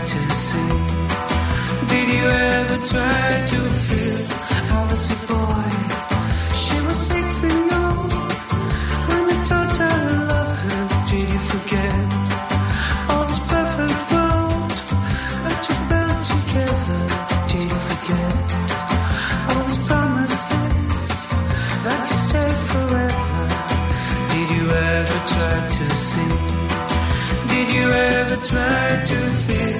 to see? Did you ever try to feel? I was a boy, she was 16 old. When I told her I love her, did you forget? All this perfect world that you built together, did you forget? All these promises that you stay forever. Did you ever try to see? Did you ever try to feel?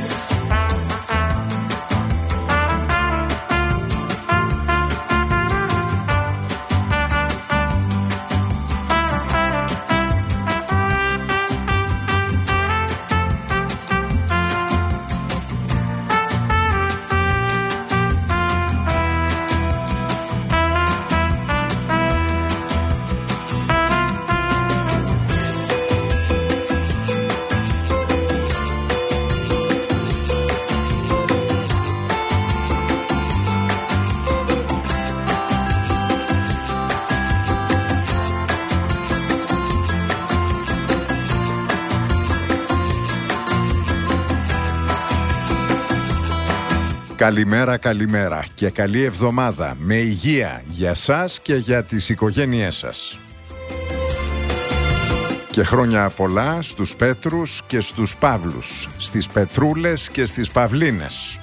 Καλημέρα, καλημέρα και καλή εβδομάδα με υγεία για σας και για τις οικογένειές σας. Και χρόνια πολλά στους Πέτρους και στους Παύλους, στις Πετρούλες και στις Παυλίνες.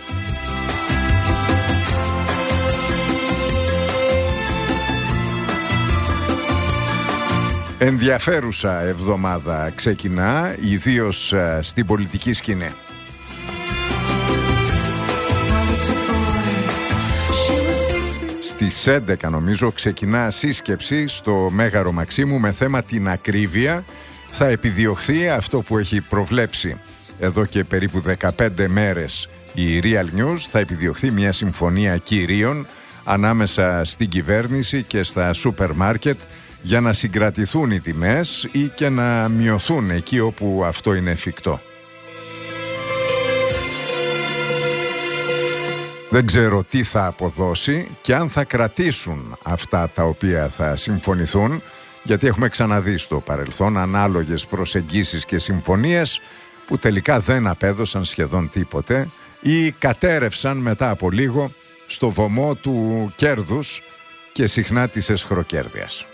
Ενδιαφέρουσα εβδομάδα ξεκινά, ιδίως στην πολιτική σκηνή. Στις 11 νομίζω ξεκινά σύσκεψη στο Μέγαρο Μαξίμου με θέμα την ακρίβεια. Θα επιδιωχθεί αυτό που έχει προβλέψει εδώ και περίπου 15 μέρες η Real News. Θα επιδιωχθεί μια συμφωνία κυρίων ανάμεσα στην κυβέρνηση και στα σούπερ μάρκετ για να συγκρατηθούν οι τιμές ή και να μειωθούν εκεί όπου αυτό είναι εφικτό. Δεν ξέρω τι θα αποδώσει και αν θα κρατήσουν αυτά τα οποία θα συμφωνηθούν, γιατί έχουμε ξαναδεί στο παρελθόν ανάλογες προσεγγίσεις και συμφωνίες που τελικά δεν απέδωσαν σχεδόν τίποτε ή κατέρευσαν μετά από λίγο στο βωμό του κέρδους και συχνά της εσχροκέρδειας.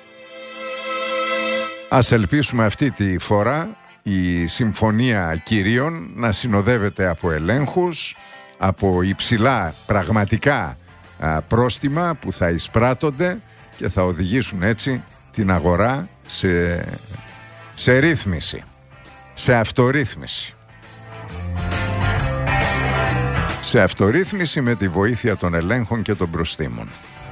Ας ελπίσουμε αυτή τη φορά η συμφωνία κυρίων να συνοδεύεται από ελέγχους, από υψηλά πραγματικά πρόστιμα που θα εισπράττονται και θα οδηγήσουν έτσι την αγορά σε ρύθμιση, σε αυτορύθμιση. Σε αυτορύθμιση με τη βοήθεια των ελέγχων και των προστίμων.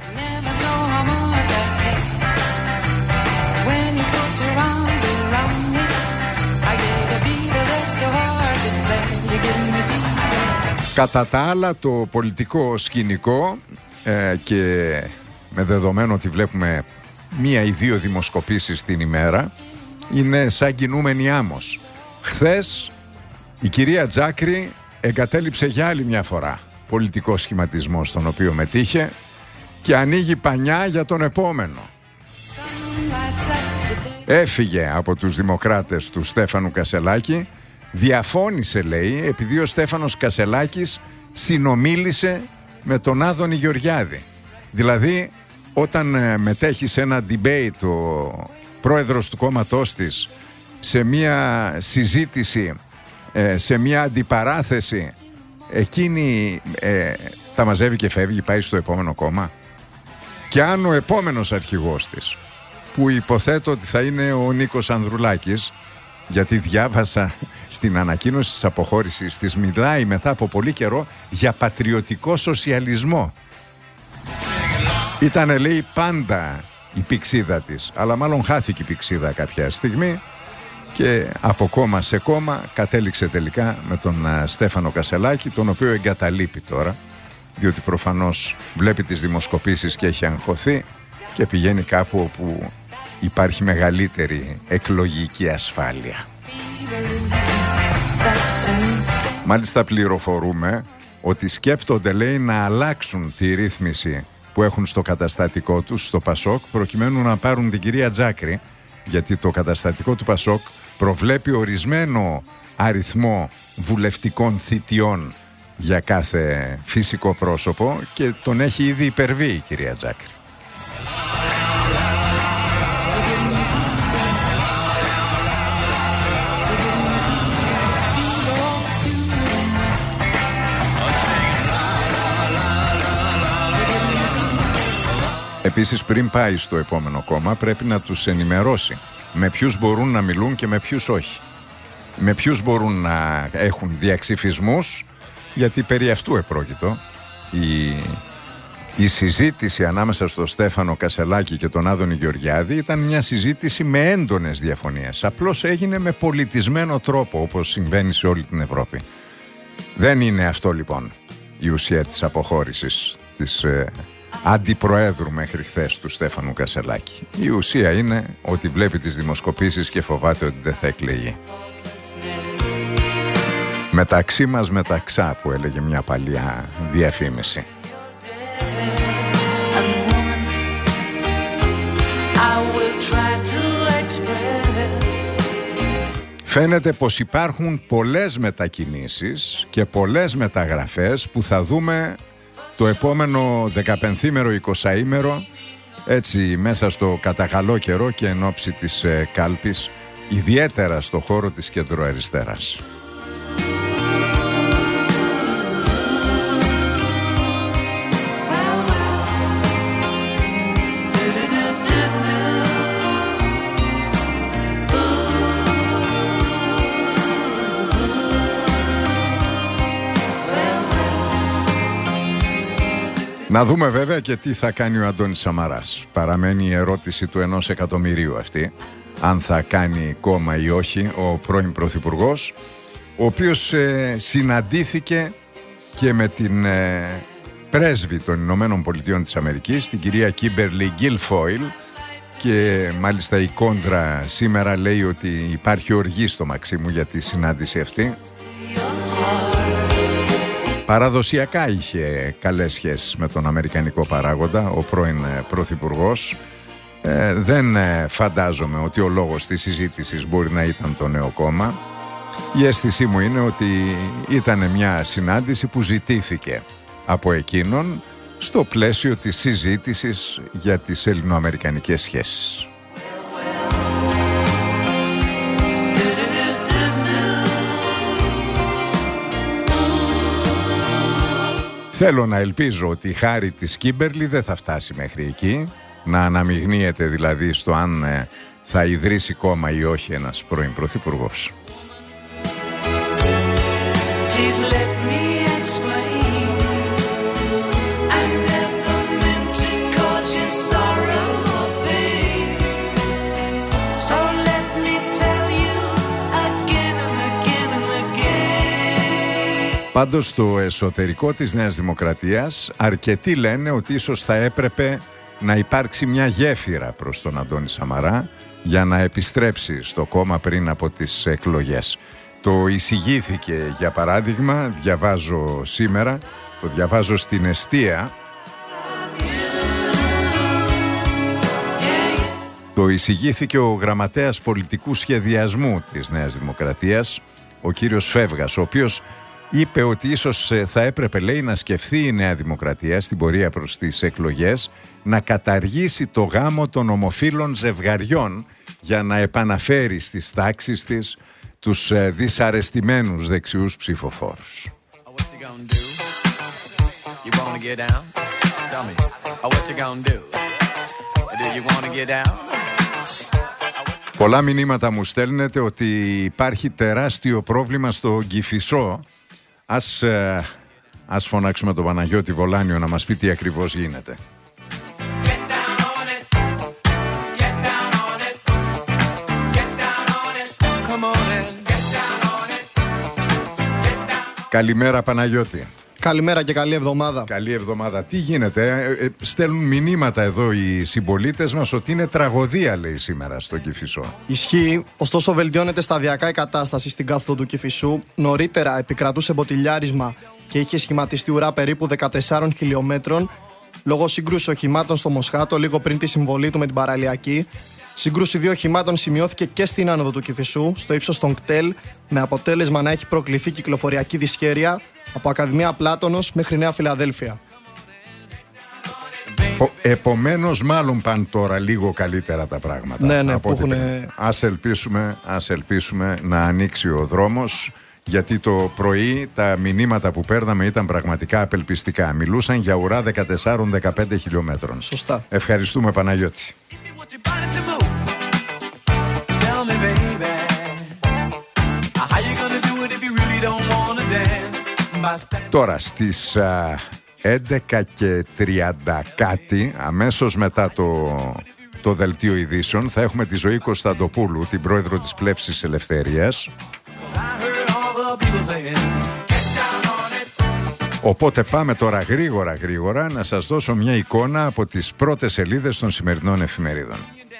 Κατά τα άλλα, το πολιτικό σκηνικό και με δεδομένο ότι βλέπουμε μία ή δύο δημοσκοπήσεις την ημέρα είναι σαν κινούμενη άμμος. Χθες η κυρία Τζάκρη εγκατέλειψε για άλλη μια φορά πολιτικό σχηματισμό στον οποίο μετήχε και ανοίγει πανιά για τον επόμενο. Έφυγε από τους δημοκράτες του Στέφανου Κασελάκη. Διαφώνησε, λέει, επειδή ο Στέφανος Κασελάκης συνομίλησε με τον Άδωνη Γεωργιάδη. Δηλαδή, όταν μετέχει σε ένα debate ο πρόεδρος του κόμματός της σε μια συζήτηση, σε μια αντιπαράθεση, εκείνη τα μαζεύει και φεύγει, πάει στο επόμενο κόμμα. Και αν ο επόμενος αρχηγός της, που υποθέτω ότι θα είναι ο Νίκος Ανδρουλάκης, γιατί διάβασα στην ανακοίνωση της αποχώρησης της, μιλάει μετά από πολύ καιρό για πατριωτικό σοσιαλισμό. Ήτανε, λέει, πάντα η πηξίδα της, αλλά μάλλον χάθηκε η πηξίδα κάποια στιγμή και από κόμμα σε κόμμα κατέληξε τελικά με τον Στέφανο Κασελάκη, τον οποίο εγκαταλείπει τώρα, διότι προφανώς βλέπει τις δημοσκοπήσεις και έχει αγχωθεί και πηγαίνει κάπου όπου υπάρχει μεγαλύτερη εκλογική ασφάλεια. Μάλιστα πληροφορούμε ότι σκέπτονται, λέει, να αλλάξουν τη ρύθμιση που έχουν στο καταστατικό τους, στο Πασόκ, προκειμένου να πάρουν την κυρία Τζάκρη, γιατί το καταστατικό του Πασόκ προβλέπει ορισμένο αριθμό βουλευτικών θητιών για κάθε φυσικό πρόσωπο και τον έχει ήδη υπερβεί η κυρία Τζάκρη. Επίσης, πριν πάει στο επόμενο κόμμα, πρέπει να τους ενημερώσει με ποιους μπορούν να μιλούν και με ποιους όχι. Με ποιους μπορούν να έχουν διαξυφισμούς, γιατί περί αυτού επρόκειτο. Η συζήτηση ανάμεσα στο Στέφανο Κασελάκη και τον Άδωνη Γεωργιάδη ήταν μια συζήτηση με έντονες διαφωνίες. Απλώς έγινε με πολιτισμένο τρόπο, όπως συμβαίνει σε όλη την Ευρώπη. Δεν είναι αυτό λοιπόν η ουσία της αποχώρησης της αντιπροέδρου μέχρι χθες του Στέφανου Κασελάκη. Η ουσία είναι ότι βλέπει τις δημοσκοπήσεις και φοβάται ότι δεν θα εκλεγεί. Μεταξύ μας μεταξά, που έλεγε μια παλιά διαφήμιση. Φαίνεται πως υπάρχουν πολλές μετακινήσεις και πολλές μεταγραφές που θα δούμε το επόμενο 15ήμερο, 20ήμερο, έτσι μέσα στο κατακαλό καιρό και εν ώψη της κάλπης, ιδιαίτερα στο χώρο της κεντροαριστεράς. Να δούμε βέβαια και τι θα κάνει ο Αντώνης Σαμαράς. Παραμένει η ερώτηση του 1 εκατομμυρίου αυτή, αν θα κάνει κόμμα ή όχι ο πρώην Πρωθυπουργός, ο οποίος συναντήθηκε και με την πρέσβη των Ηνωμένων Πολιτειών της Αμερικής, την κυρία Κίμπερλι Γκίλφόιλ, και μάλιστα η Κόντρα σήμερα λέει ότι υπάρχει οργή στο Μαξίμου για τη συνάντηση αυτή. Παραδοσιακά είχε καλές σχέσεις με τον αμερικανικό παράγοντα ο πρώην Πρωθυπουργός. Δεν φαντάζομαι ότι ο λόγος της συζήτησης μπορεί να ήταν το νέο κόμμα. Η αίσθησή μου είναι ότι ήταν μια συνάντηση που ζητήθηκε από εκείνον στο πλαίσιο της συζήτησης για τις ελληνοαμερικανικές σχέσεις. Θέλω να ελπίζω ότι η χάρη της Κίμπερλι δεν θα φτάσει μέχρι εκεί, να αναμειγνύεται δηλαδή στο αν θα ιδρύσει κόμμα ή όχι ένας πρώην Πρωθυπουργός. Πάντως στο εσωτερικό της Νέας Δημοκρατίας αρκετοί λένε ότι ίσως θα έπρεπε να υπάρξει μια γέφυρα προς τον Αντώνη Σαμαρά για να επιστρέψει στο κόμμα πριν από τις εκλογές. Το εισηγήθηκε, για παράδειγμα, διαβάζω σήμερα, το διαβάζω στην Εστία, το εισηγήθηκε ο γραμματέας πολιτικού σχεδιασμού της Νέας Δημοκρατίας, ο κύριος Φεύγας, ο οποίος είπε ότι ίσως θα έπρεπε, λέει, να σκεφτεί η Νέα Δημοκρατία στην πορεία προς τις εκλογές να καταργήσει το γάμο των ομοφύλων ζευγαριών για να επαναφέρει στις τάξεις της τους δυσαρεστημένους δεξιούς ψηφοφόρους. Πολλά μηνύματα μου στέλνετε ότι υπάρχει τεράστιο πρόβλημα στο Κηφισό. Ας φωνάξουμε τον Παναγιώτη Βολάνιο να μας πει τι ακριβώς γίνεται. Καλημέρα Παναγιώτη. Καλημέρα και καλή εβδομάδα. Καλή εβδομάδα. Τι γίνεται, στέλνουν μηνύματα εδώ οι συμπολίτες μας ότι είναι τραγωδία, λέει, σήμερα στο Κηφισό. Ισχύει, ωστόσο βελτιώνεται σταδιακά η κατάσταση στην κάθοδο του Κηφισού. Νωρίτερα επικρατούσε μποτιλιάρισμα και είχε σχηματιστεί ουρά περίπου 14 χιλιόμετρων λόγω σύγκρουσης οχημάτων στο Μοσχάτο λίγο πριν τη συμβολή του με την παραλιακή. Σύγκρουση δύο οχημάτων σημειώθηκε και στην άνοδο του Κηφισού, στο ύψος των κτέλ, με αποτέλεσμα να έχει προκληθεί κυκλοφοριακή δυσχέρεια από Ακαδημία Πλάτωνος μέχρι Νέα Φιλαδέλφια. Επομένως, μάλλον πάνε τώρα λίγο καλύτερα τα πράγματα. Ναι, που έχουν... Ας ελπίσουμε να ανοίξει ο δρόμος, γιατί το πρωί τα μηνύματα που παίρναμε ήταν πραγματικά απελπιστικά. Μιλούσαν για ουρά 14-15 χιλιόμετρων. Σωστά. Ευχαριστούμε, Παναγιώτη. Τώρα στις 11:30 κάτι, αμέσως μετά το δελτίο ειδήσεων, θα έχουμε τη Ζωή Κωνσταντοπούλου, την πρόεδρο της Πλεύσης Ελευθερίας. Οπότε πάμε τώρα γρήγορα να σας δώσω μια εικόνα από τις πρώτες σελίδες των σημερινών εφημερίδων.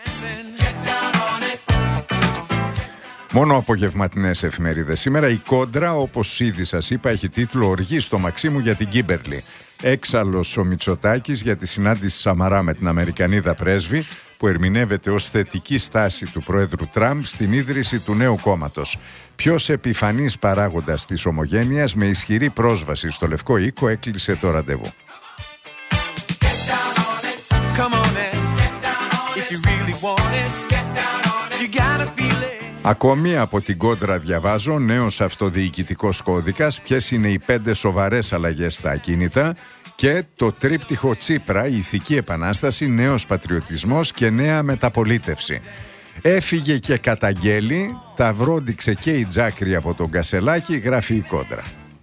Μόνο απογευματινές εφημερίδες. Σήμερα η Κόντρα, όπως ήδη σας είπα, έχει τίτλο «Οργή στο Μαξίμου για την Κίμπερλι». Έξαλλος ο Μητσοτάκης για τη συνάντηση Σαμαρά με την Αμερικανίδα πρέσβη, που ερμηνεύεται ως θετική στάση του Προέδρου Τραμπ στην ίδρυση του νέου κόμματος. Ποιος επιφανής παράγοντας της ομογένειας με ισχυρή πρόσβαση στο Λευκό Οίκο έκλεισε το ραντεβού. Ακόμη από την Κόντρα διαβάζω νέος αυτοδιοικητικός κώδικας, ποιες είναι οι 5 σοβαρές αλλαγές στα ακίνητα και το τρίπτυχο Τσίπρα, η ηθική επανάσταση, νέος πατριωτισμός και νέα μεταπολίτευση. Έφυγε και καταγγέλει, τα βρόντιξε και η Τζάκρη από τον Κασελάκη, γράφει η Κόντρα.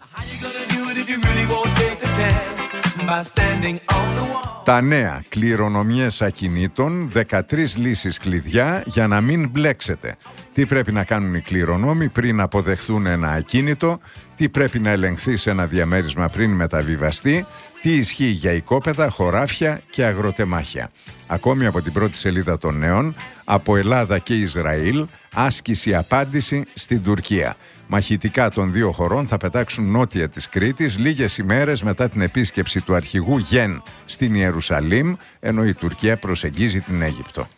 Τα νέα, κληρονομιές ακινήτων, 13 λύσεις κλειδιά για να μην μπλέξετε. Τι πρέπει να κάνουν οι κληρονόμοι πριν αποδεχθούν ένα ακίνητο, τι πρέπει να ελεγχθεί σε ένα διαμέρισμα πριν μεταβιβαστεί, τι ισχύει για οικόπεδα, χωράφια και αγροτεμάχια. Ακόμη από την πρώτη σελίδα των νέων, από Ελλάδα και Ισραήλ, άσκηση απάντηση στην Τουρκία. Μαχητικά των δύο χωρών θα πετάξουν νότια της Κρήτης λίγες ημέρες μετά την επίσκεψη του αρχηγού Γεν στην Ιερουσαλήμ, ενώ η Τουρκία προσεγγίζει την Αίγυπτο.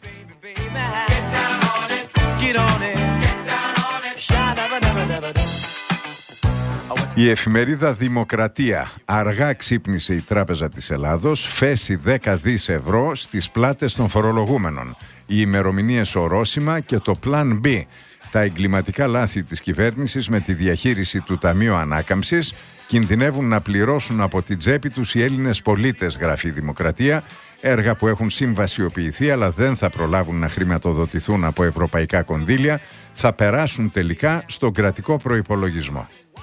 Η εφημερίδα Δημοκρατία. Αργά ξύπνησε η Τράπεζα της Ελλάδος, φέση 10 δις ευρώ στις πλάτες των φορολογούμενων. Οι ημερομηνίες ορόσημα και το Plan B. Τα εγκληματικά λάθη της κυβέρνησης με τη διαχείριση του Ταμείου Ανάκαμψης κινδυνεύουν να πληρώσουν από την τσέπη τους οι Έλληνες πολίτες, γράφει η Δημοκρατία. Έργα που έχουν συμβασιοποιηθεί αλλά δεν θα προλάβουν να χρηματοδοτηθούν από ευρωπαϊκά κονδύλια θα περάσουν τελικά στον κρατικό προϋπολογισμό.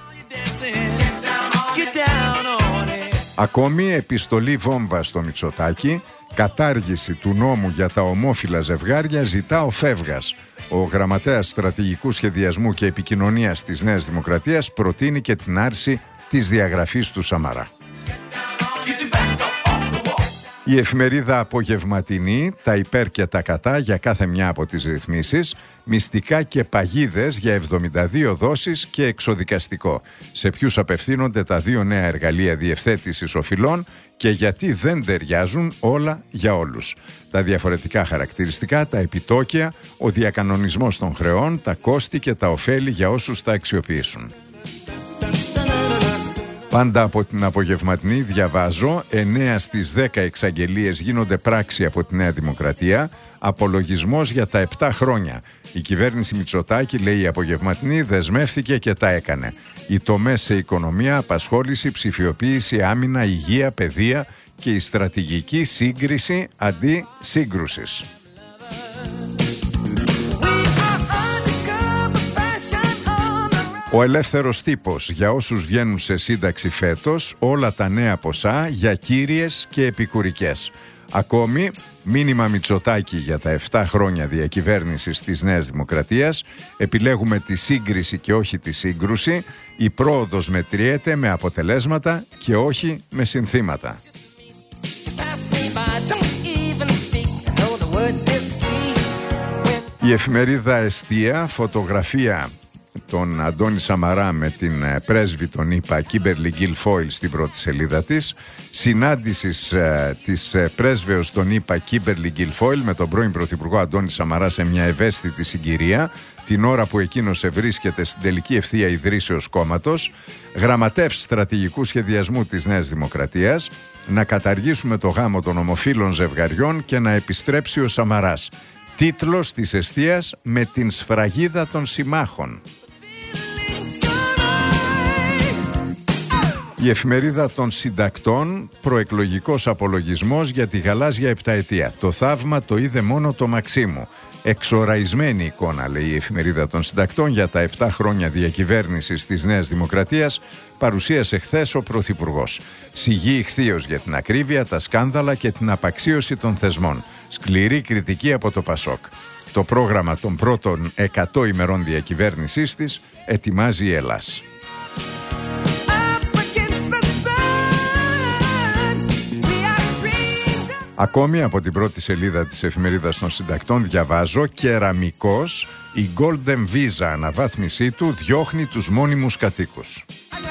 Ακόμη επιστολή βόμβα στο Μητσοτάκη, κατάργηση του νόμου για τα ομόφυλα ζευγάρια ζητά ο Φεύγας. Ο γραμματέας στρατηγικού σχεδιασμού και επικοινωνίας της Νέας Δημοκρατίας προτείνει και την άρση της διαγραφής του Σαμαρά. Η εφημερίδα Απογευματινή, τα υπέρ και τα κατά για κάθε μια από τις ρυθμίσεις, μυστικά και παγίδες για 72 δόσεις και εξοδικαστικό. Σε ποιους απευθύνονται τα δύο νέα εργαλεία διευθέτησης οφειλών και γιατί δεν ταιριάζουν όλα για όλους. Τα διαφορετικά χαρακτηριστικά, τα επιτόκια, ο διακανονισμός των χρεών, τα κόστη και τα ωφέλη για όσους τα αξιοποιήσουν. Πάντα από την Απογευματινή διαβάζω 9 στις 10 εξαγγελίες γίνονται πράξη από τη Νέα Δημοκρατία, απολογισμός για τα 7 χρόνια. Η κυβέρνηση Μητσοτάκη, λέει η Απογευματινή, δεσμεύθηκε και τα έκανε. Οι τομές σε οικονομία, απασχόληση, ψηφιοποίηση, άμυνα, υγεία, παιδεία και η στρατηγική σύγκριση αντί σύγκρουσης. Ο ελεύθερος τύπος, για όσους βγαίνουν σε σύνταξη φέτος, όλα τα νέα ποσά για κύριες και επικουρικές. Ακόμη, μήνυμα Μητσοτάκη για τα 7 χρόνια διακυβέρνησης της Νέας Δημοκρατίας, επιλέγουμε τη σύγκριση και όχι τη σύγκρουση, η πρόοδος μετριέται με αποτελέσματα και όχι με συνθήματα. Η εφημερίδα Εστία, φωτογραφία τον Αντώνη Σαμαρά με την πρέσβη των ΗΠΑ Κίμπερλι Γκιλφόιλ στην πρώτη σελίδα της, συνάντησης της πρέσβεως των ΗΠΑ Κίμπερλι Γκιλφόιλ με τον πρώην Πρωθυπουργό Αντώνη Σαμαρά σε μια ευαίσθητη συγκυρία, την ώρα που εκείνος ευρίσκεται στην τελική ευθεία ιδρύσεως κόμματος, γραμματεύς στρατηγικού σχεδιασμού της Νέας Δημοκρατίας, να καταργήσουμε το γάμο των ομοφύλων ζευγαριών και να επιστρέψει ο Σαμαράς. Τίτλος της εστίας με την σφραγίδα των συμμάχων. Η εφημερίδα των συντακτών, προεκλογικός απολογισμός για τη γαλάζια επταετία. Το θαύμα το είδε μόνο το Μαξίμου. Εξοραϊσμένη εικόνα, λέει η εφημερίδα των συντακτών, για τα 7 χρόνια διακυβέρνησης της Νέας Δημοκρατίας, παρουσίασε χθες ο Πρωθυπουργός. Σιγή ηχθείως για την ακρίβεια, τα σκάνδαλα και την απαξίωση των θεσμών. Σκληρή κριτική από το Πασόκ. Το πρόγραμμα των πρώτων 100 ημερών διακυβέρνησής της ετοιμάζει η Ελλάς. Ακόμη από την πρώτη σελίδα της εφημερίδας των συντακτών διαβάζω: κεραμικός, η Golden Visa αναβάθμισή του διώχνει τους μόνιμους κατοίκους.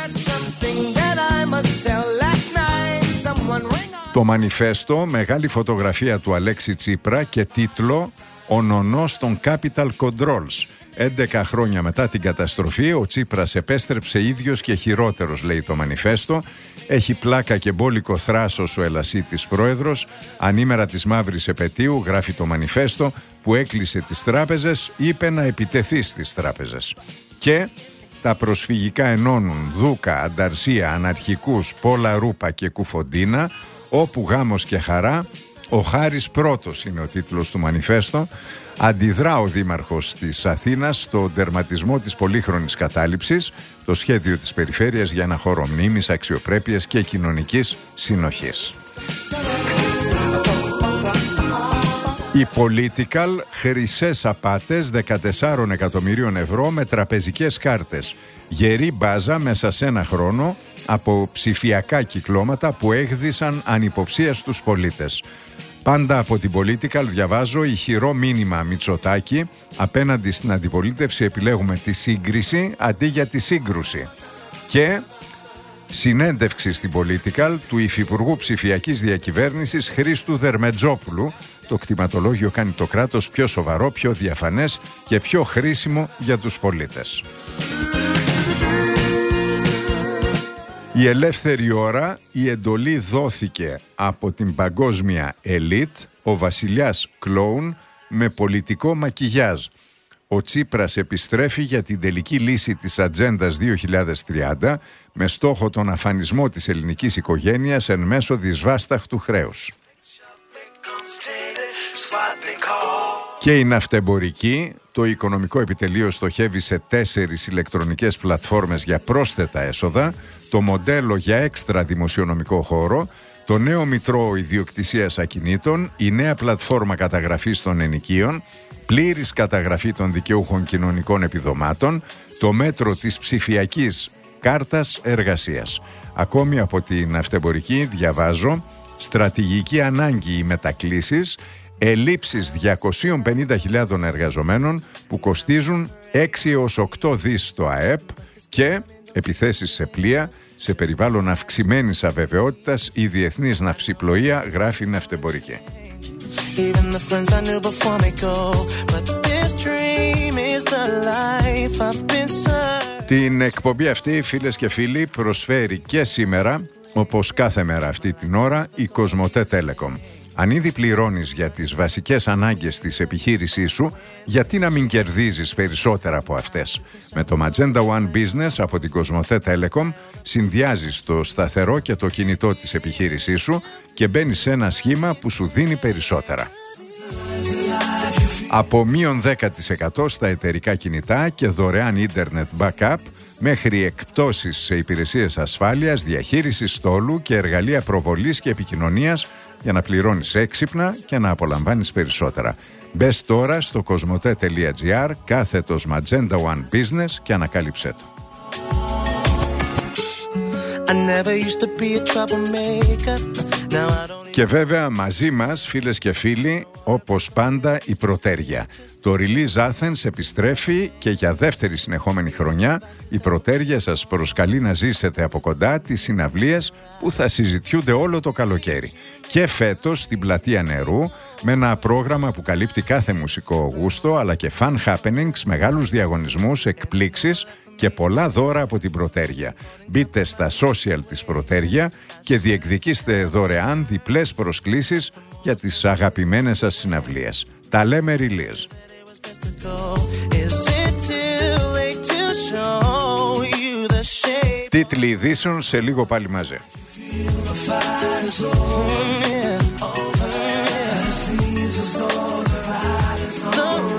Το Μανιφέστο, μεγάλη φωτογραφία του Αλέξη Τσίπρα και τίτλο «Ο νονός των Capital Controls». 11 χρόνια μετά την καταστροφή, ο Τσίπρας επέστρεψε ίδιος και χειρότερος, λέει το Μανιφέστο. Έχει πλάκα και μπόλικο θράσος ο Ελασίτης πρόεδρος. Ανήμερα της μαύρης επετείου, γράφει το Μανιφέστο, που έκλεισε τις τράπεζες, είπε να επιτεθεί στις τράπεζες. Και τα προσφυγικά ενώνουν Δούκα, Ανταρσία, Αναρχικούς, Πόλα Ρούπα και Κουφοντίνα, όπου γάμος και χαρά. Ο Χάρης πρώτος είναι ο τίτλος του Μανιφέστο. Αντιδρά ο Δήμαρχος της Αθήνας στο τερματισμό της πολύχρονης κατάληψης, το σχέδιο της περιφέρειας για ένα χώρο μνήμης, αξιοπρέπειας και κοινωνικής συνοχής. Η Political, χρυσές απάτες 14 εκατομμυρίων ευρώ με τραπεζικές κάρτες. Γερή μπάζα μέσα σε ένα χρόνο από ψηφιακά κυκλώματα που έγδισαν ανυποψία στους πολίτες. Πάντα από την Political διαβάζω ηχηρό μήνυμα Μητσοτάκη: απέναντι στην αντιπολίτευση επιλέγουμε τη σύγκριση αντί για τη σύγκρουση. Και συνέντευξη στην Political του Υφυπουργού Ψηφιακής Διακυβέρνησης Χρήστου Δερμετζόπουλου. Το κτηματολόγιο κάνει το κράτος πιο σοβαρό, πιο διαφανές και πιο χρήσιμο για τους πολίτες. Η ελεύθερη ώρα, η εντολή δόθηκε από την παγκόσμια ελίτ, ο βασιλιάς κλόουν με πολιτικό μακιγιάζ. Ο Τσίπρας επιστρέφει για την τελική λύση της Ατζέντας 2030 με στόχο τον αφανισμό της ελληνικής οικογένειας εν μέσω δυσβάσταχτου χρέους. Και η ναυτεμπορική, το οικονομικό επιτελείο στοχεύει σε 4 ηλεκτρονικές πλατφόρμες για πρόσθετα έσοδα, το μοντέλο για έξτρα δημοσιονομικό χώρο, το νέο μητρό ιδιοκτησίας ακινήτων, η νέα πλατφόρμα καταγραφής των ενοικίων, πλήρης καταγραφή των δικαιούχων κοινωνικών επιδομάτων, το μέτρο της ψηφιακής κάρτας εργασίας. Ακόμη από την ναυτεμπορική διαβάζω: στρατηγική ανάγκη οι μετακλήσεις, ελλείψεις 250.000 εργαζομένων που κοστίζουν 6 έως 8 δις στο ΑΕΠ και επιθέσεις σε πλοία σε περιβάλλον αυξημένης αβεβαιότητας η διεθνής ναυσιπλοεία, γράφει η ναυτεμπορική. Την εκπομπή αυτή, φίλες και φίλοι, προσφέρει και σήμερα, όπως κάθε μέρα αυτή την ώρα, η Κοσμοτέ Telecom. Αν ήδη πληρώνεις για τις βασικές ανάγκες της επιχείρησής σου, γιατί να μην κερδίζεις περισσότερα από αυτές? Με το Magenta One Business από την Κοσμοτέ Telecom συνδυάζεις το σταθερό και το κινητό της επιχείρησής σου και μπαίνεις σε ένα σχήμα που σου δίνει περισσότερα. Από μείον 10% στα εταιρικά κινητά και δωρεάν ίντερνετ backup, μέχρι εκπτώσεις σε υπηρεσίες ασφάλειας, διαχείρισης στόλου και εργαλεία προβολής και επικοινωνίας για να πληρώνεις έξυπνα και να απολαμβάνεις περισσότερα. Μπες τώρα στο cosmote.gr / Magenta One Business και ανακάλυψέ το. Και βέβαια μαζί μας, φίλες και φίλοι, όπως πάντα η Πρωτέρια. Το Release Athens επιστρέφει και για δεύτερη συνεχόμενη χρονιά η Πρωτέρια σας προσκαλεί να ζήσετε από κοντά τις συναυλίες που θα συζητιούνται όλο το καλοκαίρι. Και φέτος στην Πλατεία Νερού, με ένα πρόγραμμα που καλύπτει κάθε μουσικό γούστο, αλλά και fun happenings, μεγάλους διαγωνισμούς, εκπλήξεις και πολλά δώρα από την Πρωτέρια. Μπείτε στα social της Πρωτέρια και διεκδικήστε δωρεάν διπλές προσκλήσεις για τις αγαπημένες σας συναυλίες. Τα λέμε Release. Τίτλοι ειδήσεων σε λίγο πάλι μαζί. The